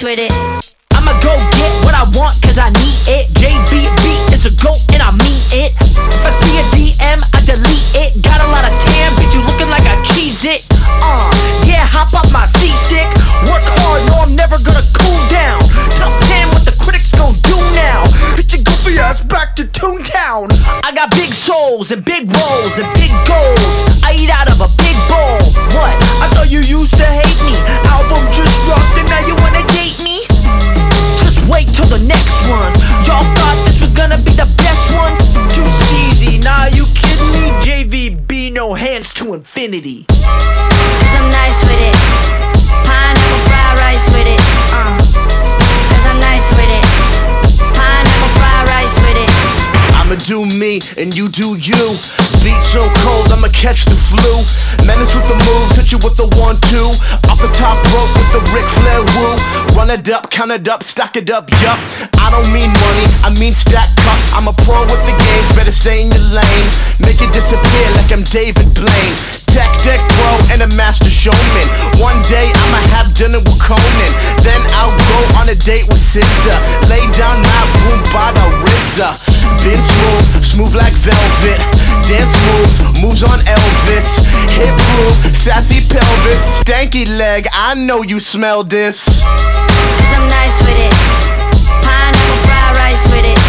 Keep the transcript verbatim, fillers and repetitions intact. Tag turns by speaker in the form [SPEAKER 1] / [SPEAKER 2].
[SPEAKER 1] with it.
[SPEAKER 2] I'ma go get what I want cause I need it. J V B is a goat and I mean it. If I see a D M, I delete it. Got a lot of tan, bitch, you looking like I cheese it. Uh, yeah, hop off my C-stick. Work hard, no, I'm never gonna cool down. Top ten, what the critics gon' do now? Hit your goofy ass back to Toontown. I got big souls and big roles and big goals. I eat out of a big bowl. What? I thought you used to hate me. Album just dropped and now you wanna date me? Just wait till the next one. Y'all thought this was gonna be the best one? Too steezy, nah, you kidding me? J V B, no hands to infinity.
[SPEAKER 1] Cause I'm nice with it. Pineapple fried rice with it. Uh. Cause I'm nice with it. Pineapple fried rice with it.
[SPEAKER 3] I'ma do me and you do you. Beat so cold I'ma catch the flu. Menace with the moves, hit you with the one two. Off the top rope with the Ric Flair woo. Run it up, count it up, stack it up, yup. I don't mean money, I mean stack cup. I'm a pro with the games, better stay in your lane. Make it disappear like I'm David Blaine. Tech deck pro and a master showman. One day I'ma have dinner with Conan. Then I'll go on a date with S Z A. Lay down my boom by the R Z A. Been smooth, smooth like velvet. Dance moves, moves on Elvis. Hip groove, sassy pelvis. Stanky leg, I know you smell this.
[SPEAKER 1] Cause I'm nice with it. Pineapple fried rice with it.